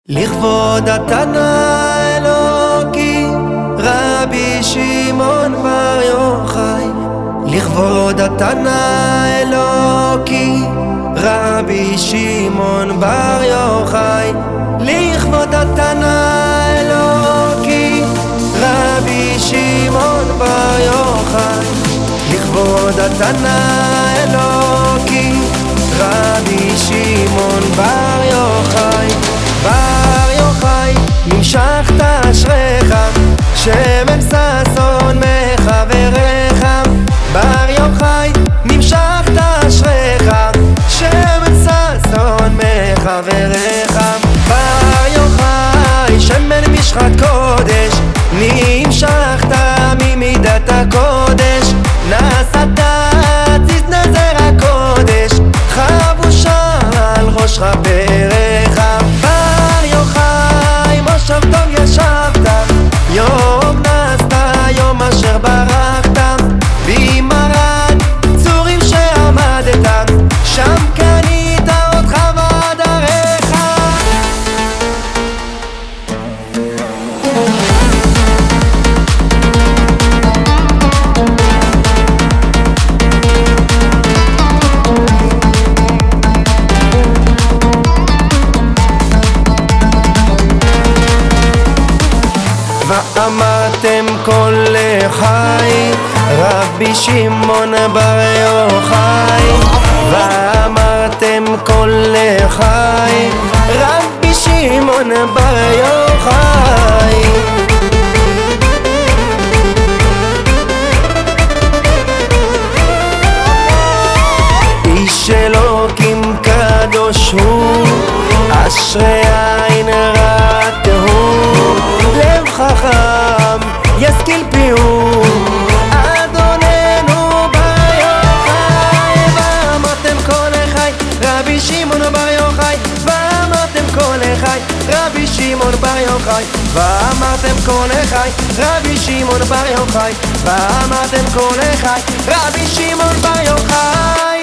לכבוד התנא אלוקי רבי שמעון בר יוחאי, לכבוד התנא אלוקי רבי שמעון בר יוחאי, לכבוד התנא אלוקי רבי שמעון בר יוחאי, לכבוד התנא אלוקי רבי שמעון בר יוחאי. בר יוחאי, נמשכת אשריך, שמן ששון מחבריך. בר יוחאי, נמשכת אשריך, שמן ששון מחבריך. בר יוחאי, שמן משחת קודש, נמשכת ממידת הקודש. נשאת ציץ נזר הקודש, חבושה על ראשך פרך. מושב טוב ישבת, יום נסת, יום אשר ברכת, במרד צורים שעמדת, שם קנית אותך ועדריך. ואמרתם כל לחי רבי שמעון בר יוחאי, ואמרתם כל לחי רבי שמעון בר יוחאי. איש אלוקים קדוש הוא, אשרי עין רעת הוא, לב חכם ישכיל פיהו, אדוננו בר יוחאי. ואמרתם כל לחי רבי שמעון בר יוחאי, ואמרתם כל לחי רבי שמעון בר יוחאי, ואמרתם כל לחי רבי שמעון בר יוחאי, ואמרתם כל לחי רבי שמעון בר יוחאי.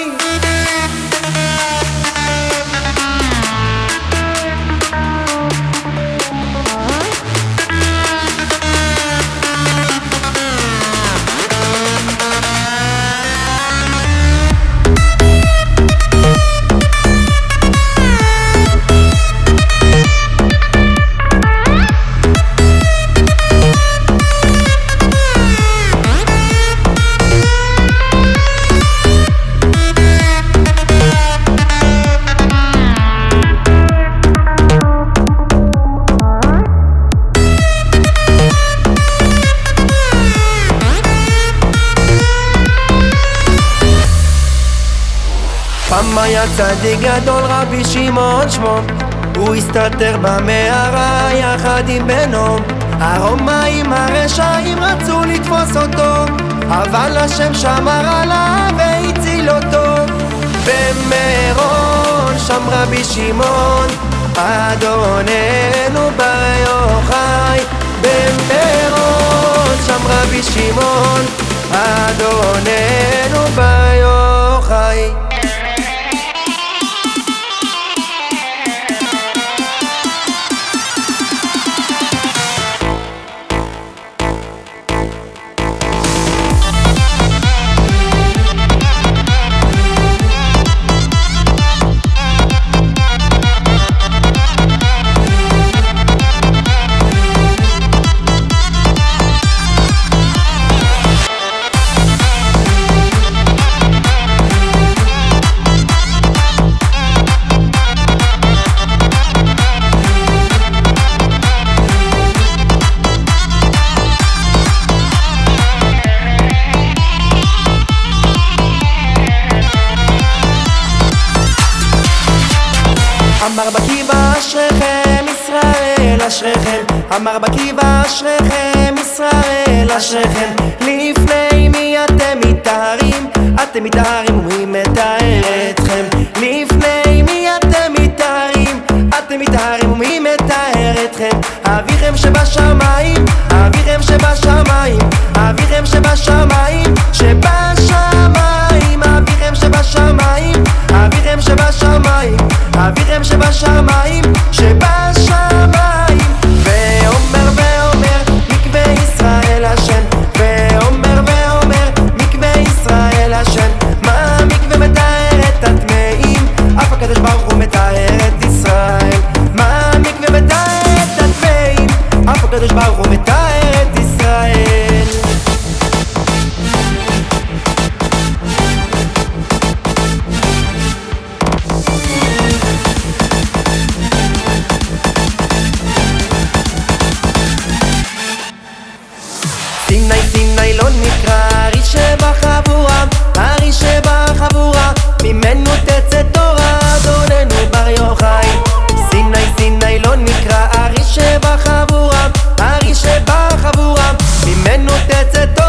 פעם היה צדיק גדול רבי שמעון שמו, הוא הסתתר במערה יחד עם בנו. הרומאים הרשעים רצו לתפוס אותו, אבל השם שמר עליו והציל אותו. במירון שם רבי שמעון, אדוננו בר יוחאי. במירון שם רבי שמעון, אדוננו בר יוחאי. אמר בקיבה אשריכם ישראל אשריכם, אמר בקיבה אשריכם ישראל אשריכם. לפני מי אתם מתארים? אתם מתארים ומי מתאר אתכם? לפני מי אתם מתארים? אתם מתארים ומי מתאר אתכם? אביכם שבשמיים, אביכם שבשמיים, אביכם שבשמיים, שבשמיים, אביכם שבשמיים, אביכם שבשמיים, אביכם שבשמיים, שבשמיים. יוחאי. סיני לא נקרא, הארי שבחבורה, הארי שבחבורה, ממנו תצא טוב